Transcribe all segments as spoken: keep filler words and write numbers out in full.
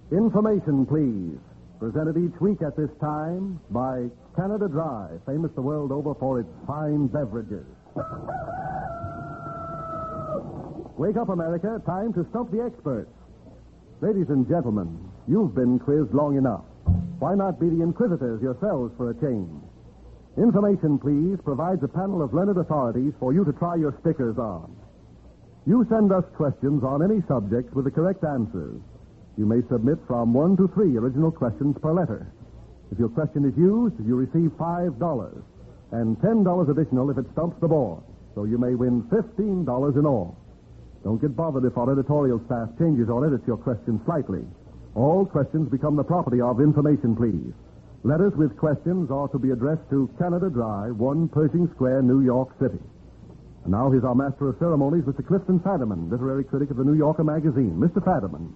Information, please. Presented each week at this time by Canada Dry, famous the world over for its fine beverages. Wake up, America. Time to stump the experts. Ladies and gentlemen, you've been quizzed long enough. Why not be the inquisitors yourselves for a change? Information, please, provides a panel of learned authorities for you to try your stickers on. You send us questions on any subject with the correct answers. You may submit from one to three original questions per letter. If your question is used, you receive five dollars, and ten dollars additional if it stumps the board. So you may win fifteen dollars in all. Don't get bothered if our editorial staff changes or edits your question slightly. All questions become the property of Information, please. Letters with questions are to be addressed to Canada Dry, one Pershing Square, New York City. And now here's our master of ceremonies, Mister Clifton Fadiman, literary critic of the New Yorker magazine. Mister Fadiman.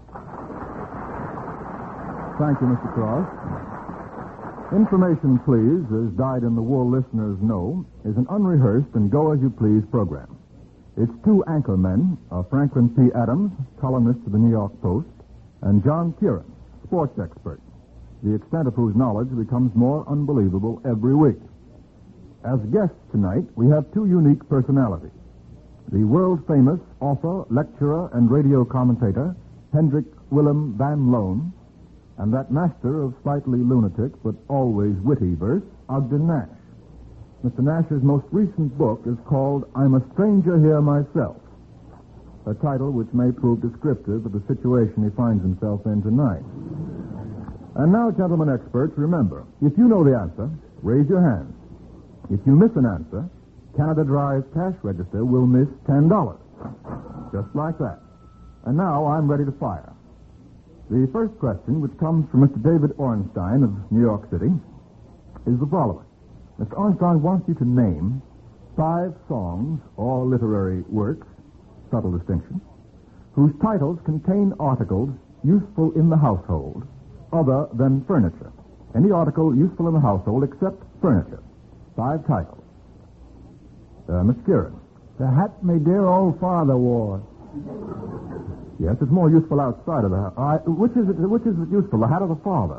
Thank you, Mister Cross. Information, please, as dyed-in-the-wool listeners know, is an unrehearsed and go-as-you-please program. Its two anchor men are Franklin P. Adams, columnist of the New York Post, and John Kieran, sports expert, the extent of whose knowledge becomes more unbelievable every week. As guests tonight, we have two unique personalities. The world-famous author, lecturer, and radio commentator, Hendrik Willem van Loon, and that master of slightly lunatic but always witty verse, Ogden Nash. Mister Nash's most recent book is called I'm a Stranger Here Myself, a title which may prove descriptive of the situation he finds himself in tonight. And now, gentlemen experts, remember, if you know the answer, raise your hands. If you miss an answer, Canada Dry's cash register will miss ten dollars. Just like that. And now I'm ready to fire. The first question, which comes from Mister David Ornstein of New York City, is the following. Mister Ornstein wants you to name five songs or literary works, subtle distinction, whose titles contain articles useful in the household other than furniture. Any article useful in the household except furniture. Five titles. Uh, Miss Kieran. The hat my dear old father wore. Yes, it's more useful outside of the house. Uh, which is it? Which is it useful? The hat or the father?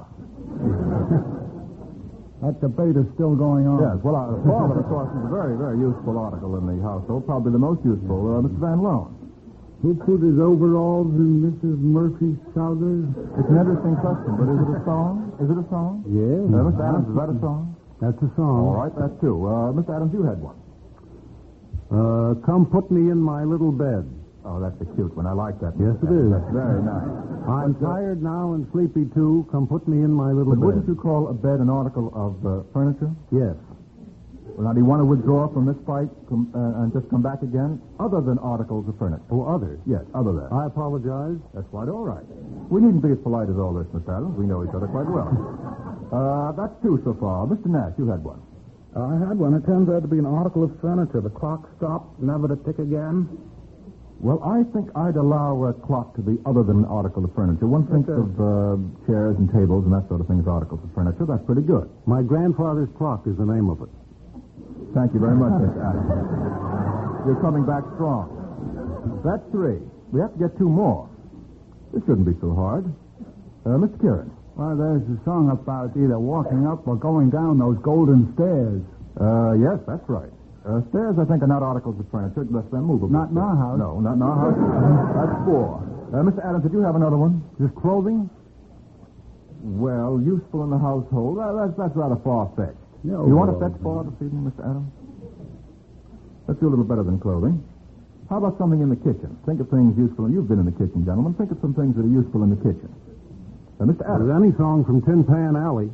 That debate is still going on. Yes. Well, uh, the father, of course, is a very, very useful article in the household. Probably the most useful. Uh, Mister Van Loon. Who put his overalls in Missus Murphy's trousers? It's an interesting question, but is it a song? Is it a song? Yes. Uh, Mister Adams, is that a song? That's a song. All right, that's two. Uh, Mister Adams, you had one. Uh, come put me in my little bed. Oh, that's a cute one. I like that. Yes, it is. That's very nice. I'm but, uh, tired now and sleepy, too. Come put me in my little but bed. Wouldn't you call a bed an article of uh, furniture? Yes. Well, now, do you want to withdraw from this fight com- uh, and just come back again? Other than articles of furniture. Oh, others? Yes, other than. I apologize. That's quite all right. We needn't be as polite as all this, Mister Adams. We know each other quite well. uh, that's two so far. Mister Nash, you had one. I had one. It turns out to be an article of furniture. The clock stopped, never to tick again. Well, I think I'd allow a clock to be other than an article of furniture. One thinks okay. of uh, chairs and tables and that sort of thing as articles of furniture. That's pretty good. My grandfather's clock is the name of it. Thank you very much, Mister Adams. You're coming back strong. That's three. We have to get two more. This shouldn't be so hard. Uh, Mister Kieran. Well, there's a song about either walking up or going down those golden stairs. Uh, yes, that's right. Uh, stairs, I think, are not articles of furniture, unless they're movable. Not in our house. No, not in our house. That's four. Uh, Mister Adams, did you have another one? Just clothing? Well, useful in the household. Well, that's, that's rather far-fetched. No, you want well, to fetch far this evening, Mister Adams? Let's do a little better than clothing. How about something in the kitchen? Think of things useful. You've been in the kitchen, gentlemen. Think of some things that are useful in the kitchen. Uh, Mister Adams. There's any song from Tin Pan Alley.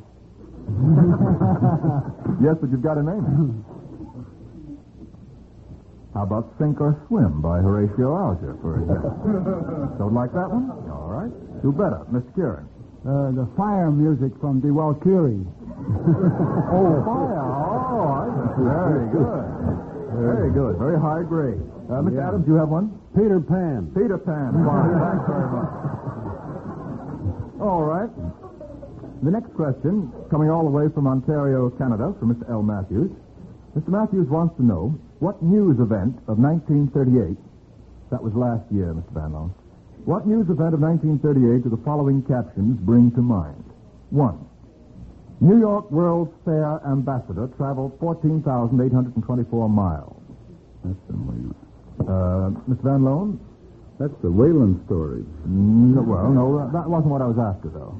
Yes, but you've got to name it. How about Sink or Swim by Horatio Alger, for example? Don't like that one? All right. Do better. Mister Kieran. Uh, the fire music from De Walkiri. Oh, fire. Oh, I see. Very good. Very good. Very high grade. Uh, Mister Yeah. Adams, you have one? Peter Pan. Peter Pan. Fine. Thanks very much. All right. The next question, coming all the way from Ontario, Canada, from Mister L. Matthews. Mister Matthews wants to know what news event of nineteen thirty-eight, that was last year, Mister Van Loon, What news event of nineteen thirty-eight do the following captions bring to mind? One, New York World's Fair ambassador traveled fourteen thousand eight hundred twenty-four miles. That's the Wayland. Uh, Mister Van Loan? That's the Wayland story. No, well, no, that wasn't what I was after, though.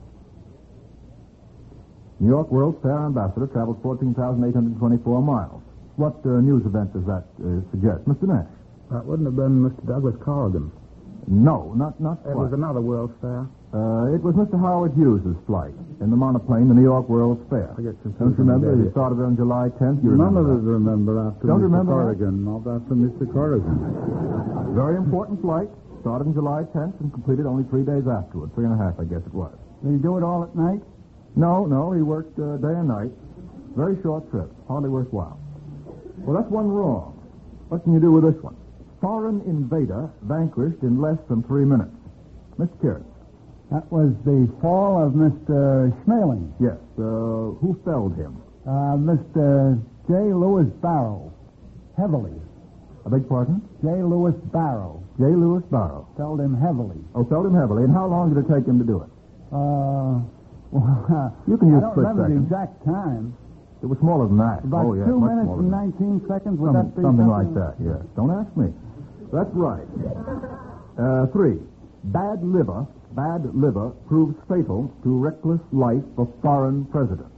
New York World's Fair ambassador traveled fourteen thousand eight hundred twenty-four miles. What uh, news event does that uh, suggest? Mister Nash? That wouldn't have been Mister Douglas Corrigan. No, not not It quite. was another World's Fair. Uh, it was Mister Howard Hughes' flight in the monoplane, the New York World's Fair. I get confused Don't you remember? with He that. started on July tenth. You None remember of us that. remember after Don't Mister remember that? Corrigan, not after Mister Corrigan. Very important flight. Started on July tenth and completed only three days afterward. Three and a half, I guess it was. Did he do it all at night? No, no, he worked uh, day and night. Very short trip. Hardly worthwhile. Well, that's one wrong. What can you do with this one? Foreign invader vanquished in less than three minutes. Mister Kieran. That was the fall of Mister Schmeling. Yes. Uh, who felled him? Uh, Mister J. Lewis Barrow. Heavily. I beg pardon? J. Lewis Barrow. J. Lewis Barrow. Felled him heavily. Oh, felled him heavily. And how long did it take him to do it? Uh, well, You can use I don't split remember seconds. the exact time. It was smaller than that. About oh, yeah, two much minutes smaller and than that. nineteen seconds. Would Something, that be something like that, yes. Don't ask me. That's right. Uh, three. Bad liver, bad liver proves fatal to reckless life of foreign president.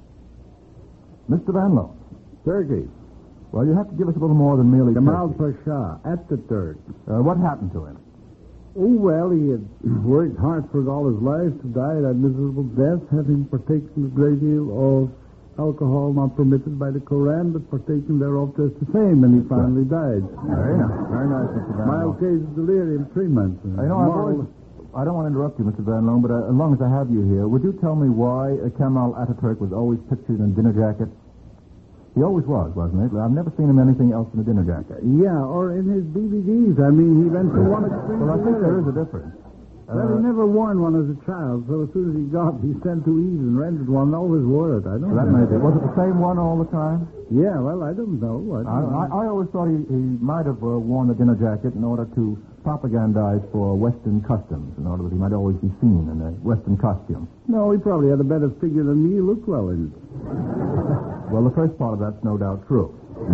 Mister Van Loan. Turkey. Well, you have to give us a little more than merely Jamal turkey. Pasha, at the Turk. Uh, what happened to him? Oh, well, he had worked hard for all his life to die that miserable death, having partaken a great deal of alcohol not permitted by the Koran, but partaking thereof just the same, and he finally died. Very nice. Very nice, Mister Van Mild Loan. case of delirium, three months. Uh, you know, I've Moral- always, I don't want to interrupt you, Mister Van Loan, but uh, as long as I have you here, would you tell me why uh, Kemal Ataturk was always pictured in a dinner jacket? He always was, wasn't it? I've never seen him anything else than a dinner jacket. Yeah, or in his D V Ds. I mean, he went from one extreme Well, I to think the there other. is a difference. Well, Uh, he never worn one as a child, so as soon as he got, he sent to Ease and rented one, and always wore it. I don't that know. may be. Was it the same one all the time? Yeah, well, I don't know. I, don't I, know. I, I always thought he, he might have uh, worn the dinner jacket in order to propagandize for Western customs, in order that he might always be seen in a Western costume. No, he probably had a better figure than me. He looked well in it. Well, the first part of that's no doubt true.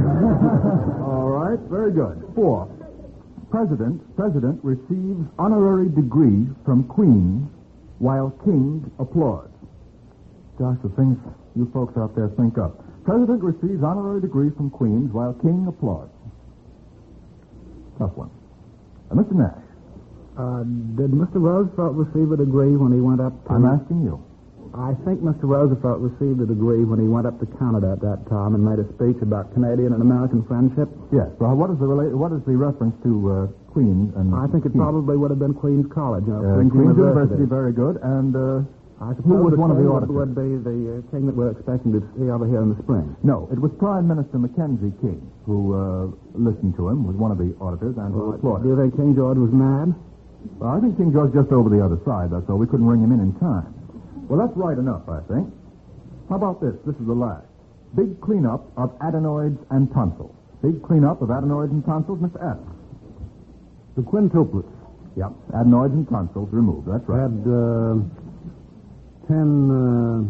All right, very good. Four. President, President receives honorary degree from Queen while King applauds. Gosh, the things you folks out there think up. President receives honorary degree from Queens while King applauds. Tough one. Uh, Mister Nash, Uh, did Mister Roosevelt receive a degree when he went up to... I'm asking you. I think Mister Roosevelt received a degree when he went up to Canada at that time and made a speech about Canadian and American friendship. Yes. Well, what is the rela- what is the reference to uh, Queens and I think it King? probably would have been Queen's College, you know, Uh, Queen's, Queen's University. University, very good. And uh, I who suppose was the one of the king auditors? would be the uh, king that we're expecting to see over here in the spring. No, it was Prime Minister Mackenzie King who uh, listened to him, was one of the auditors, and who Do applauded. you think King George was mad? Well, I think King George just over the other side, that's all. We couldn't ring him in in time. Well, that's right enough, I think. How about this? This is the last. Big cleanup of adenoids and tonsils. Big cleanup of adenoids and tonsils, Mister Adams. The quintuplets Yep, adenoids and tonsils removed, that's right. had uh, ten, uh,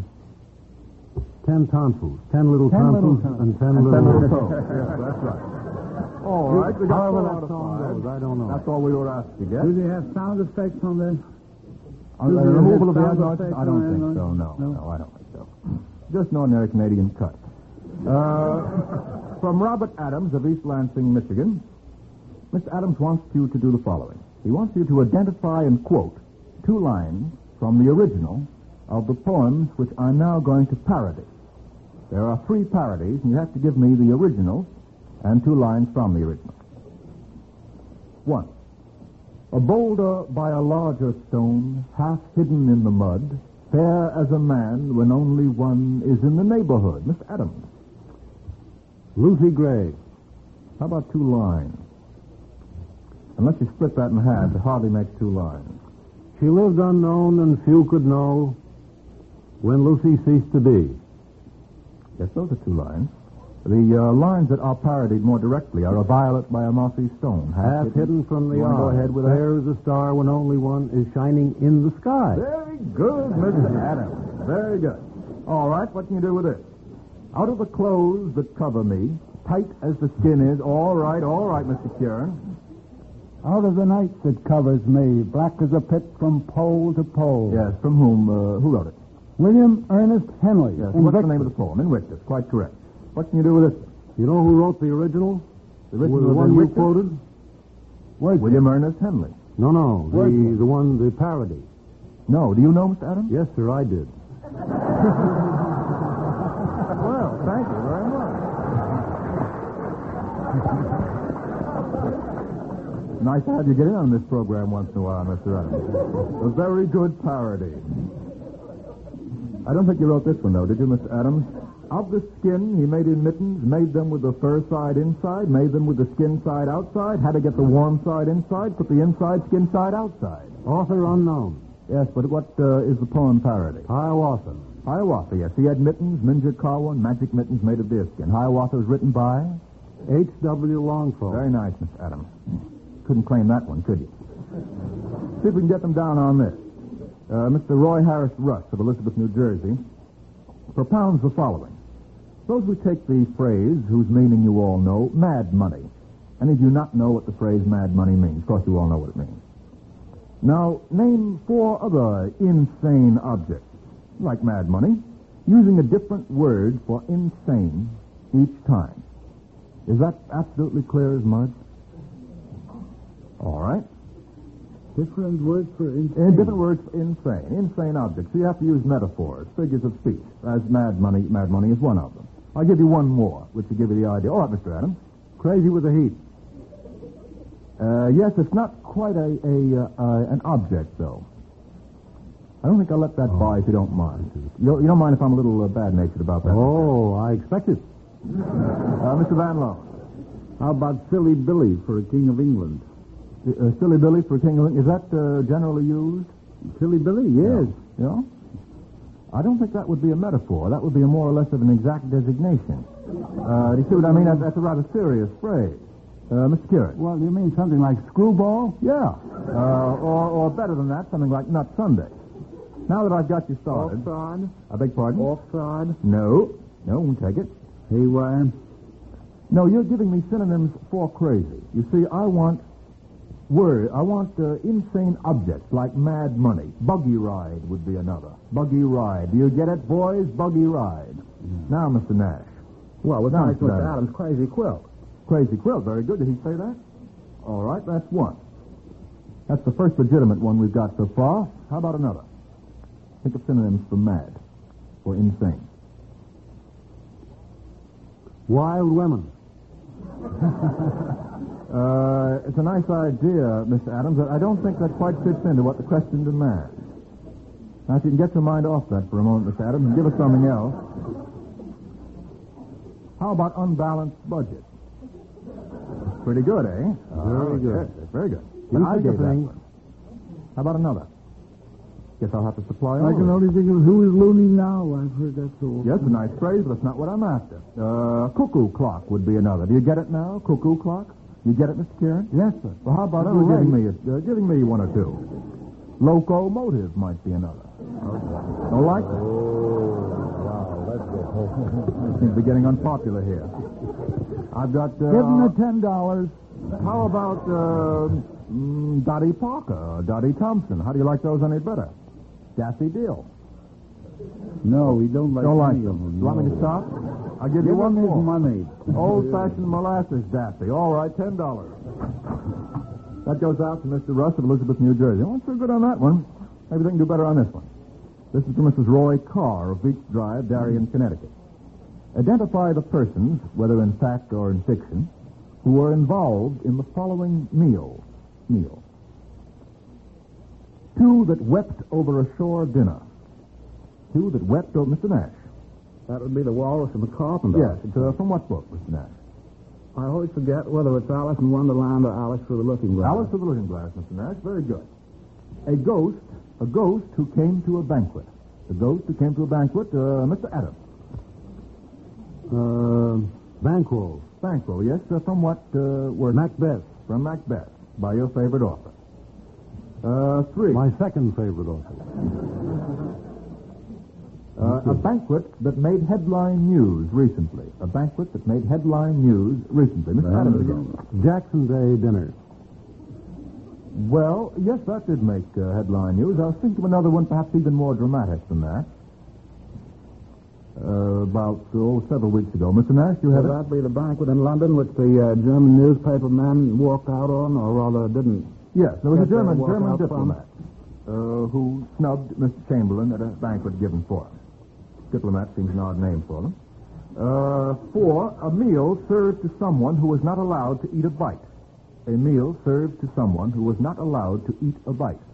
ten tonsils. Ten little Ten little tonsils tonsils. and ten And little... ten little toes. Yes, that's right. All right, we got However four that out of song five. goes, I don't know. That's all we were asked to get. Do they have sound effects on there? On Do the they removal of have the sound adenoids? effects I don't on think adenoids? so, no. No? No, I don't think so. Just an ordinary Canadian cut. Uh, from Robert Adams of East Lansing, Michigan, Mister Adams wants you to do the following. He wants you to identify and quote two lines from the original of the poems which I'm now going to parody. There are three parodies, and you have to give me the original and two lines from the original. One. A boulder by a larger stone, half hidden in the mud, fair as a man when only one is in the neighborhood. Mister Adams. Lucy Gray. How about two lines? Unless you split that in half, it hardly makes two lines. She lived unknown and few could know when Lucy ceased to be. Yes, those are two lines. The uh, lines that are parodied more directly are a violet by a mossy stone. Half hidden from the You wanna eye. go ahead with that? There's a star when only one is shining in the sky. Very good, Mister Adams. Very good. All right, what can you do with this? Out of the clothes that cover me, tight as the skin is, all right, all right, Mister Kieran. Out of the night that covers me, black as a pit from pole to pole. Yes, from whom? Uh, who wrote it? William Ernest Henley. Yes, what's the name of the poem? Invictus, quite correct. What can you do with this? You know who wrote the original? The original the of one you Invictus? quoted? William Ernest Henley. No, no, the, Wordsworth. the one, the parody. No, do you know, Mister Adams? Yes, sir, I did. Well, thank you very much. Nice to have you get in on this program once in a while, Mister Adams. A very good parody. I don't think you wrote this one, though, did you, Mister Adams? Of the skin, he made in mittens, made them with the fur side inside, made them with the skin side outside, had to get the warm side inside, put the inside skin side outside. Author unknown. Yes, but what uh, is the poem parody? Hiawatha. Hiawatha, yes. He had mittens, Minjikawa, and magic mittens made of deerskin. Hiawatha was written by? H W Longfellow. Very nice, Mister Adams. Couldn't claim that one, could you? See if we can get them down on this. Uh, Mister Roy Harris Russ of Elizabeth, New Jersey, propounds the following. Suppose we take the phrase, whose meaning you all know, mad money. Any of you not know what the phrase mad money means? Of course you all know what it means. Now, name four other insane objects, like mad money, using a different word for insane each time. Is that absolutely clear as mud? All right. Different words for insane. And different words for insane. Insane objects. So you have to use metaphors, figures of speech, as mad money. Mad money is one of them. I'll give you one more, which will give you the idea. All right, Mister Adams. Crazy with the heat. Uh, yes, it's not quite a, a uh, uh, an object, though. I don't think I'll let that Oh. by if you don't mind. You, you don't mind if I'm a little uh, bad-natured about that? Oh, I expect it. Uh, Mister Van Lowe. How about Silly Billy for a King of England? Uh, Silly Billy for King of England. Is that uh, generally used? Silly Billy, yes. Yeah? I don't think that would be a metaphor. That would be a more or less of an exact designation. Uh, do you see what I mean? That, that's a rather serious phrase. Uh, Mister Kieran. Well, you mean something like screwball? Yeah. Uh, or, or better than that, something like Nut Sunday. Now that I've got you started. Offside. I beg pardon? Offside. No. No, won't take it. Haywire. No, you're giving me synonyms for crazy. You see, I want word. I want uh, insane objects like mad money. Buggy ride would be another. Buggy ride. Do you get it, boys? Buggy ride. Mm. Now, Mister Nash. Well, it's Now, nice, Mister Mister Adams. Adams. Crazy quilt. Crazy quilt. Very good. Did he say that? All right, that's one. That's the first legitimate one we've got so far. How about another? Think of synonyms for mad or insane. Wild women. Uh, it's a nice idea, Mister Adams, but I don't think that quite fits into what the question demands. Now, if you can get your mind off that for a moment, Mister Adams, and give us something else. How about unbalanced budget? Pretty good, eh? Very good. Yes, very good. You Now, I think of gave that things. one. How about another? Guess I'll have to supply I all can of it. only think of who is loony now. I've heard that so often. Yes, a nice phrase, but that's not what I'm after. Uh, cuckoo clock would be another. Do you get it now? Cuckoo clock? You get it, Mister Kieran? Yes, sir. Well, how about Well, you giving right. me a, uh, giving me one or two? Locomotive might be another. Don't like that? Wow, that's good. Seems to be getting unpopular here. I've got. Uh, Give him the ten dollars. How about uh, mm, Dottie Parker, or Dottie Thompson? How do you like those any better? Daffy Deal. No, we don't like Don't like any of them. them. You want me no. to stop? I'll give you Give one him his more. money. Old-fashioned molasses Daffy. All right, ten dollars. That goes out to Mister Russ of Elizabeth, New Jersey. Oh, so good on that one. Maybe they can do better on this one. This is from Missus Roy Carr of Beach Drive, Darien, Connecticut. Identify the persons, whether in fact or in fiction, who were involved in the following meal. Meal. Two that wept over a shore dinner. Two that wept over... Mister Nash. That would be the Walrus and the Carpenter. Yes. It's, uh, from what book, Mister Nash? I always forget whether it's Alice in Wonderland or Alice through the Looking Glass. Alice of the Looking Glass, Mister Nash. Very good. A ghost, a ghost who came to a banquet. A ghost who came to a banquet, uh, Mister Adams. Uh, Banquo. Banquo, yes. Uh, from what uh, work? Macbeth. From Macbeth, by your favorite author. Uh, three. My second favorite author. Uh, a banquet that made headline news recently. A banquet that made headline news recently. Mister Adams again. Jackson Day dinner. Well, yes, that did make uh, headline news. I was thinking of another one, perhaps even more dramatic than that. Uh, about, oh, several weeks ago. Mister Nash, you have Would it? that be the banquet in London which the uh, German newspaper man walked out on, or rather didn't? Yes, there was a Get there, German walk German out from? diplomat uh, who snubbed Mister Chamberlain at a banquet given for him. Diplomat seems an odd name for them. Uh, four, a meal served to someone who was not allowed to eat a bite. A meal served to someone who was not allowed to eat a bite.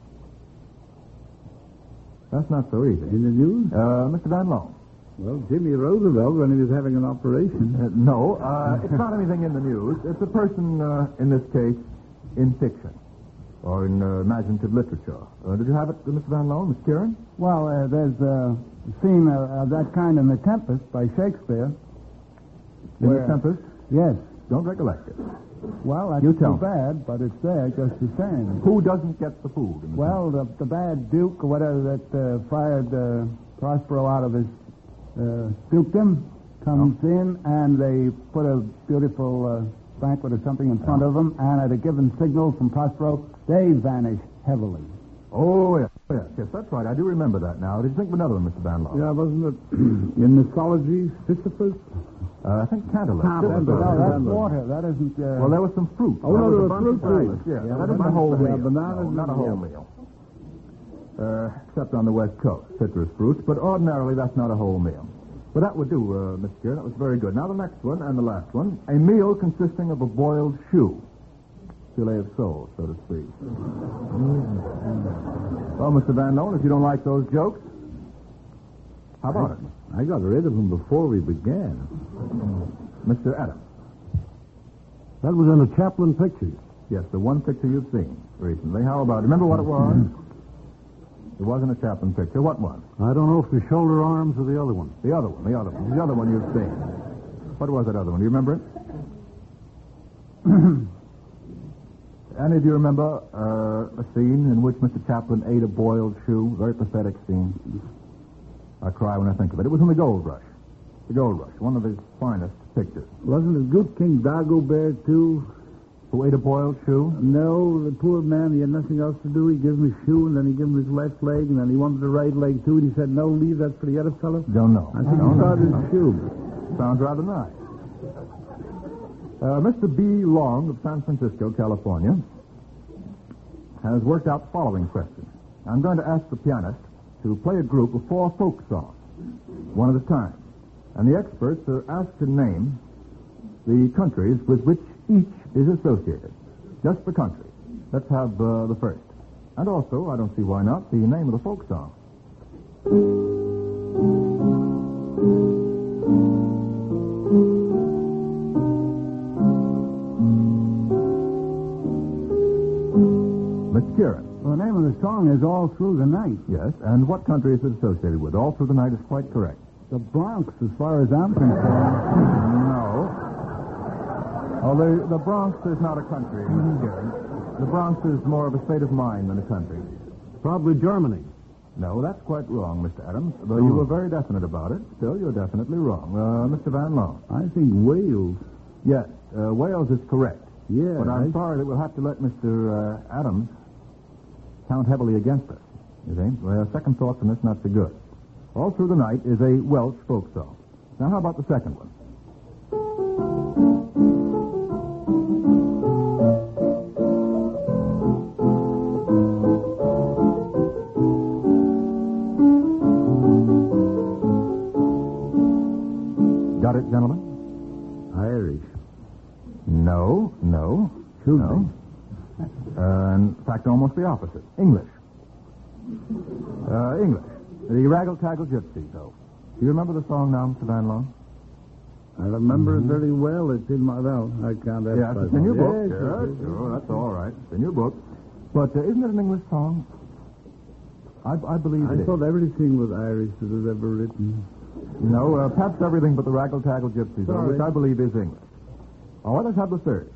That's not so easy. In the news? Uh, Mister Van Loan. Well, Jimmy Roosevelt, when he was having an operation. Uh, no, uh, it's not anything in the news. It's a person, uh, in this case, in fiction or in uh, imaginative literature. Uh, did you have it, uh, Mister Van Loan, Miss Kieran? Well, uh, there's a scene uh, of that kind in The Tempest by Shakespeare. In Where- The Tempest? Yes. Don't recollect it. Well, that's You too tell me. bad, but it's there just the same. Who doesn't get the food? In the Well, the, the bad duke or whatever that uh, fired uh, Prospero out of his uh, dukedom comes in, and they put a beautiful uh, banquet or something in front of them, and at a given signal from Prospero, they vanish heavily. Oh, yes, yes, yes, that's right. I do remember that now. Did you think of another one, Mister Van Loan? Yeah, wasn't it in mythology, Sisyphus? Uh, I think Tantalus. Tantalus. Did it? No, that's Remember. water. That isn't... Uh, Well, there was some fruit. Oh, no, was there a was bunch fruit, of too. fruit. Yeah, Yeah, that a isn't a bunch whole of- meal. yeah, bananas No, not a and- whole meal. Uh, except on the West Coast, citrus fruits. But ordinarily, that's not a whole meal. But that would do, uh, Mister Kieran. That was very good. Now, the next one and the last one. A meal consisting of a boiled shoe. Filet of sole, so to speak. Well, Mister Van Loan, if you don't like those jokes, how about it? I got rid of them before we began. Mister Adams. That was in a Chaplin picture. Yes, the one picture you've seen recently. How about it? Remember what it was? It wasn't a Chaplin picture. What one? I don't know if the shoulder arms or the other one. The other one, the other one. The other one you've seen. What was that other one? Do you remember it? Any of you remember uh, a scene in which Mister Chaplin ate a boiled shoe? Very pathetic scene. I cry when I think of it. It was in The Gold Rush. The Gold Rush, one of his finest pictures. Wasn't it Good King Dagobert, too? Who ate a boiled shoe? No, the poor man, he had nothing else to do. He gave him his shoe, and then he gave him his left leg, and then he wanted the right leg, too, and he said, no, leave that for the other fellow. Don't know. I think Don't he started know. his shoe. Sounds rather nice. Uh, Mister B. Long of San Francisco, California, has worked out the following question. I'm going to ask the pianist to play a group of four folk songs, one at a time. And the experts are asked to name the countries with which each is associated. Just the country. Let's have uh, the first. And also, I don't see why not, the name of the folk song. Mister Kieran. well, the name of the song is All Through the Night. Yes, and what country is it associated with? All Through the Night is quite correct. The Bronx, as far as I'm concerned. No. Oh, the, the Bronx is not a country, Mister Kieran. The Bronx is more of a state of mind than a country. Probably Germany. No, that's quite wrong, Mister Adams. Though you were very definite about it, still you're definitely wrong. Uh, Mister Van Loan. I think Wales. Yes, uh, Wales is correct. Yeah. But I'm I- sorry that we'll have to let Mister Uh, Adams count heavily against us. You see? Well, second thoughts on this, not so good. All Through the Night is a Welsh folk song. Now, how about the second one? Got it, gentlemen? Irish. No, no. Should no. Uh, in fact, almost the opposite. English. Uh, English. The Raggle-Taggle Gypsies, though. Do you remember the song now, Mister Van Loan? I remember it very well. It's in my... Well, I can't... Yeah, it's in your book. Yes, Sure, yes, yes. sure, that's all right. It's in your book. But uh, isn't it an English song? I, I believe I it is. thought everything was Irish that was ever written. No, uh, perhaps everything but the raggle-taggle gypsies, though, Sorry. which I believe is English. All right, let's have the third.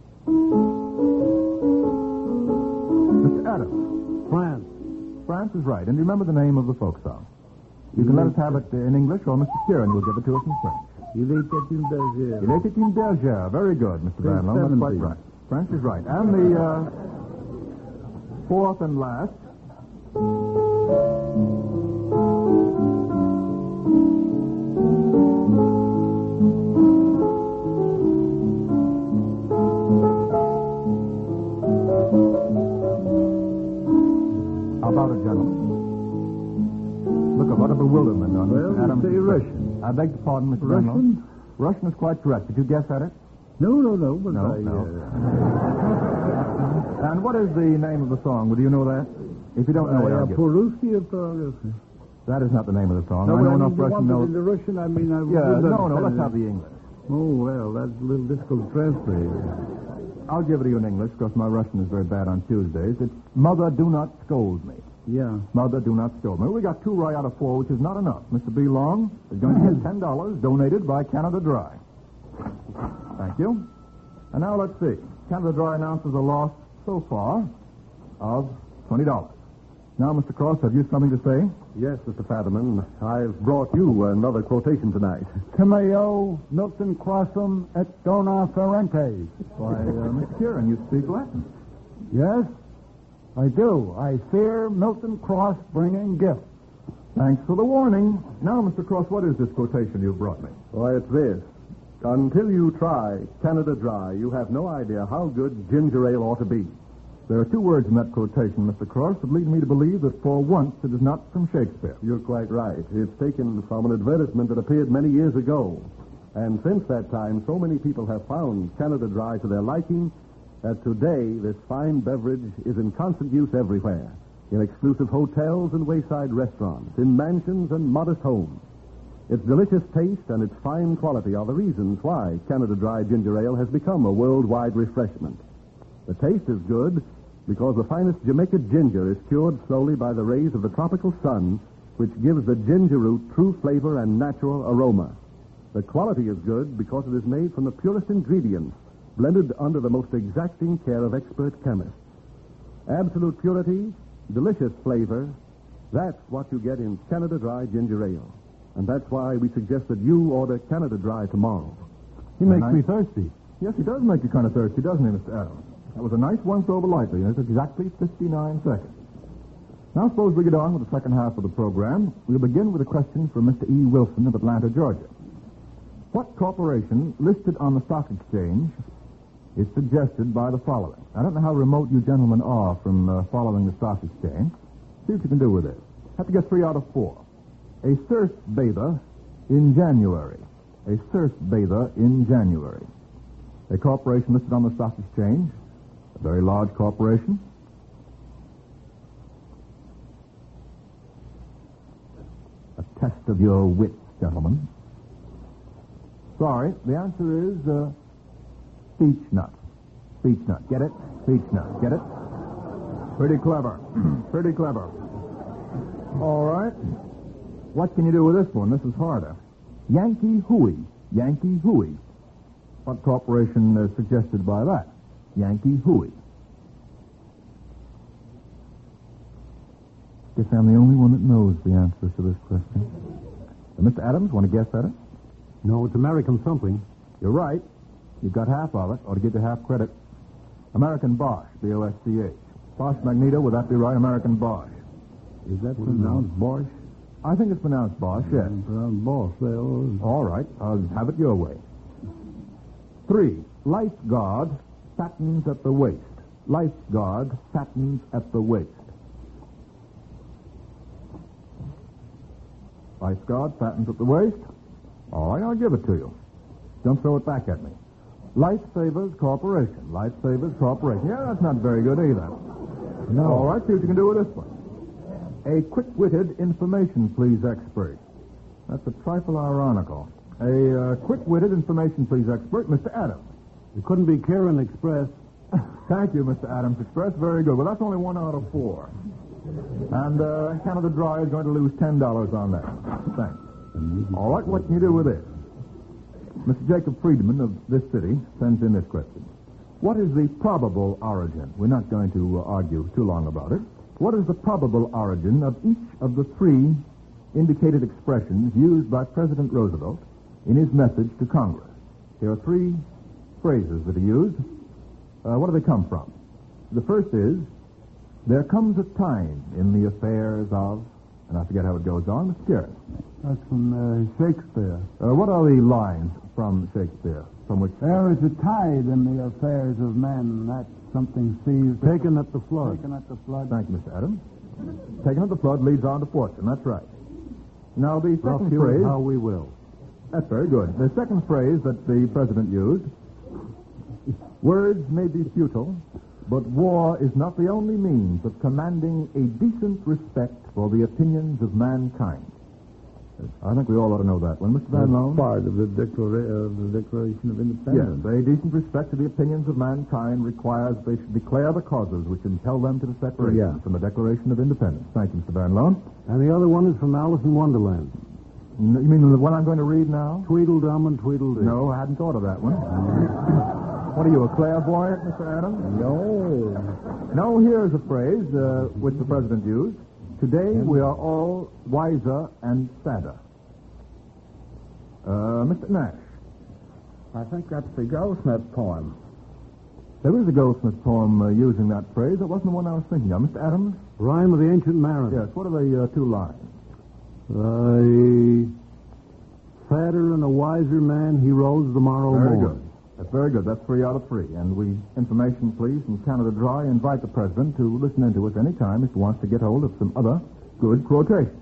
Mister Adams. France. France is right. And remember the name of the folk song. You can let us have it in English, or Mister Kieran will give it to us in French. Il était une bergère. Il était une bergère. Very good, Mister Page Banlon. That's quite seventeen. right. French is right. And the uh, fourth and last. About a gentleman. Look, what a bewilderment on Well, Mister you Adams. say Russian. I beg your pardon, Mister Russian? Banlon. Russian is quite correct. Did you guess at it? No, no, no, but No, I... no. Uh, And what is the name of the song? Do you know that? If you don't know it, I'll uh, give it. по-русски это... That is not the name of the song. No, I but know I mean, enough you Russian want it know. in the Russian, I mean, I Yeah, would no, no, understand let's it. have the English. Oh, well, that's a little difficult to translate. I'll give it to you in English because my Russian is very bad on Tuesdays. It's Mother, do not scold me. Yeah. Mother, do not scold me. We got two right out of four, which is not enough. Mister B. Long is going to get ten dollars donated by Canada Dry. Thank you. And now let's see. Canada Dry announces a loss so far of twenty dollars. Now, Mister Cross, have you something to say? Yes, Mister Fadiman. I've brought you another quotation tonight. Timeo Milton Crossum et dona ferentes. Why, uh, Mister Kieran, you speak Latin. Yes, I do. I fear Milton Cross bringing gifts. Thanks for the warning. Now, Mister Cross, what is this quotation you've brought me? Why, it's this. Until you try Canada Dry, you have no idea how good ginger ale ought to be. There are two words in that quotation, Mister Cross, that lead me to believe that for once it is not from Shakespeare. You're quite right. It's taken from an advertisement that appeared many years ago. And since that time, so many people have found Canada Dry to their liking that today this fine beverage is in constant use everywhere. In exclusive hotels and wayside restaurants, in mansions and modest homes. Its delicious taste and its fine quality are the reasons why Canada Dry Ginger Ale has become a worldwide refreshment. The taste is good because the finest Jamaica ginger is cured slowly by the rays of the tropical sun, which gives the ginger root true flavor and natural aroma. The quality is good because it is made from the purest ingredients, blended under the most exacting care of expert chemists. Absolute purity, delicious flavor, that's what you get in Canada Dry Ginger Ale. And that's why we suggest that you order Canada Dry tomorrow. He makes nice? me thirsty. Yes, he does make you kind of thirsty, doesn't he, Mister Adams? That was a nice once over lightly, and it's exactly fifty-nine seconds. Now suppose we get on with the second half of the program. We'll begin with a question from Mister E. Wilson of Atlanta, Georgia. What corporation listed on the stock exchange is suggested by the following? I don't know how remote you gentlemen are from uh, following the stock exchange. See what you can do with this. Have to get three out of four. A surf bather in January. A surf bather in January. A corporation listed on the stock exchange. A very large corporation. A test of your wits, gentlemen. Sorry, the answer is uh, beech nut. Beech nut. Get it? Beech nut. Get it? Pretty clever. Pretty clever. All right. What can you do with this one? This is harder. Yankee Hooey. Yankee Hooey. What corporation is suggested by that? Yankee Hooey. Guess I'm the only one that knows the answer to this question. Uh, Mister Adams, want to guess at it? No, it's American something. You're right. You've got half of it. Ought to give you half credit. American Bosch, B O S C H. Bosch Magneto, would that be right? American Bosch. Is that pronounced Bosch? I think it's pronounced Bosch, yes. Pronounced Bosch. Well, All right. I'll have it your way. Three. Lifeguard fattens at the waist. Lifeguard fattens at the waist. Lifeguard fattens at the waist. All right, I'll give it to you. Don't throw it back at me. Lifesavers Corporation. Lifesavers Corporation. Yeah, that's not very good either. no. All right, see what you can do with this one. A quick-witted information please expert. That's a trifle ironical. A uh, quick-witted information please expert, Mister Adams. It couldn't be Karen Express. Thank you, Mister Adams Express. Very good. Well, that's only one out of four. And uh, Canada Dry is going to lose ten dollars on that. Thanks. All right, what can you do with this? Mister Jacob Friedman of this city sends in this question. What is the probable origin? We're not going to uh, argue too long about it. What is the probable origin of each of the three indicated expressions used by President Roosevelt in his message to Congress? There are three phrases that are used. Uh, what do they come from? The first is, there comes a time in the affairs of, and I forget how it goes on, Mister Garrett. That's from uh, Shakespeare. Uh, what are the lines from Shakespeare? From which There is a tide in the affairs of men. That's something seized. Taken at the flood. Taken at the flood. Thank you, Mister Adams. Taking up the flood leads on to fortune. That's right. Now, the Rough second you phrase... how we will. That's very good. The second phrase that the president used, words may be futile, but war is not the only means of commanding a decent respect for the opinions of mankind. I think we all ought to know that one. Mister Van Loan? Part of the, declara- of the Declaration of Independence. Yes, a decent respect to the opinions of mankind requires they should declare the causes which impel them to the separation Yeah. from the Declaration of Independence. Thank you, Mister Van Loan. And the other one is from Alice in Wonderland. N- You mean the one I'm going to read now? Tweedledum and Tweedledee. No, I hadn't thought of that one. What are you, a clairvoyant, Mister Adams? No. No, here's a phrase uh, which the president used. Today we are all wiser and sadder. Uh, Mister Nash. I think that's the Goldsmith poem. There is a Goldsmith poem uh, using that phrase. That wasn't the one I was thinking of. Mister Adams? Rhyme of the Ancient Mariner. Yes, what are the uh, two lines? A fatter and a wiser man, he rose the morrow Very morn. good. That's very good. That's three out of three. And we, information, please, from Canada Dry, invite the president to listen in to us any time if he wants to get hold of some other good quotations.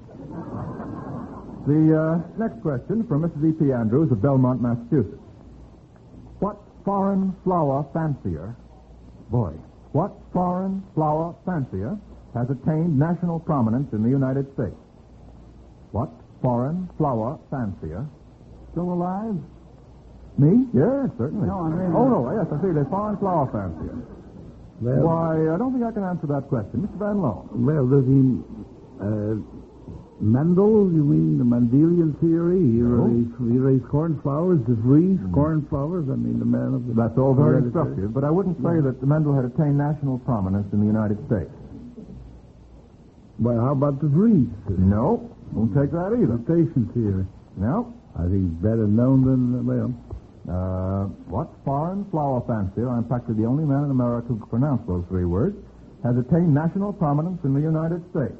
The uh, next question from Missus E P. Andrews of Belmont, Massachusetts. What foreign flower fancier, boy, what foreign flower fancier has attained national prominence in the United States? What foreign flower fancier? Still alive? Me? Yes, certainly. No, I mean- Oh, no, yes, I see. The foreign flower fancier. Well, Why, I don't think I can answer that question. Mister Van Loan. well, does he... Uh, Mendel, you mean the Mendelian theory? He, No. raised, he raised cornflowers, De Vries, cornflowers. I mean, the man of the... That's all very hereditary. instructive, but I wouldn't say that Mendel had attained national prominence in the United States. Well, how about De Vries? No, won't take that either. Mutation theory. No. I think he's better known than, well... Uh, what foreign flower fancier, I'm practically the only man in America who can pronounce those three words, has attained national prominence in the United States?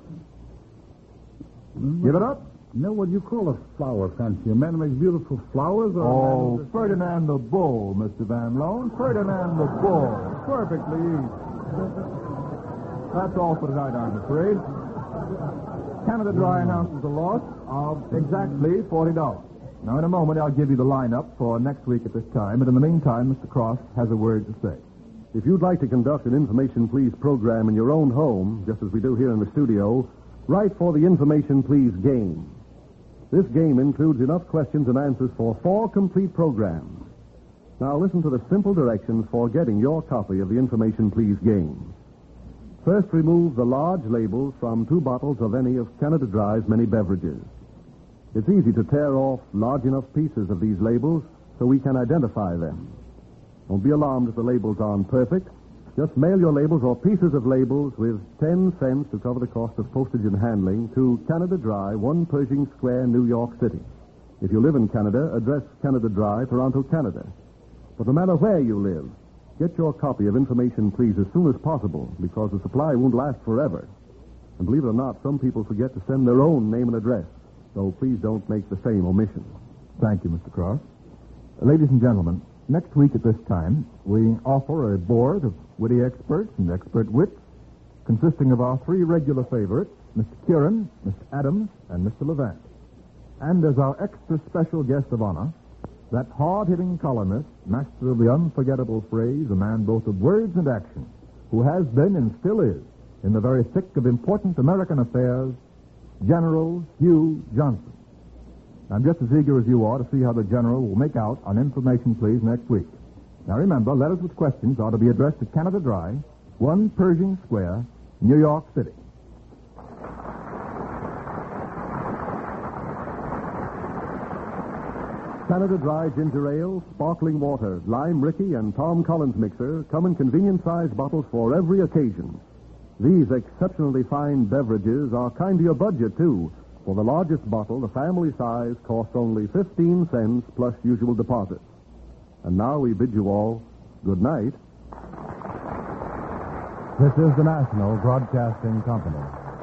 Give it up? No, what do you call a flower fancy? A man who makes beautiful flowers? Or a man Oh, who's- Ferdinand the Bull, Mister Van Loan. Ferdinand the Bull. Perfectly easy. That's all for tonight, I'm afraid. Canada Dry announces the loss of exactly forty dollars. Now, in a moment, I'll give you the lineup for next week at this time, but in the meantime, Mister Cross has a word to say. If you'd like to conduct an Information Please program in your own home, just as we do here in the studio, write for the Information Please game. This game includes enough questions and answers for four complete programs. Now listen to the simple directions for getting your copy of the Information Please game. First, remove the large labels from two bottles of any of Canada Dry's many beverages. It's easy to tear off large enough pieces of these labels so we can identify them. Don't be alarmed if the labels aren't perfect. Just mail your labels or pieces of labels with ten cents to cover the cost of postage and handling to Canada Dry, one Pershing Square, New York City. If you live in Canada, address Canada Dry, Toronto, Canada. But no matter where you live, get your copy of Information Please as soon as possible, because the supply won't last forever. And believe it or not, some people forget to send their own name and address. So please don't make the same omission. Thank you, Mister Cross. Ladies and gentlemen, next week at this time, we offer a board of witty experts and expert wits consisting of our three regular favorites, Mister Kieran, Mister Adams, and Mister Levant. And as our extra special guest of honor, that hard-hitting columnist, master of the unforgettable phrase, a man both of words and action, who has been and still is in the very thick of important American affairs, General Hugh Johnson. I'm just as eager as you are to see how the General will make out on Information Please next week. Now remember, letters with questions are to be addressed to Canada Dry, one Pershing Square, New York City. Canada Dry Ginger Ale, Sparkling Water, Lime Ricky, and Tom Collins Mixer come in convenient-sized bottles for every occasion. These exceptionally fine beverages are kind to your budget, too. For the largest bottle, the family size, costs only fifteen cents plus usual deposit. And now we bid you all good night. This is the National Broadcasting Company.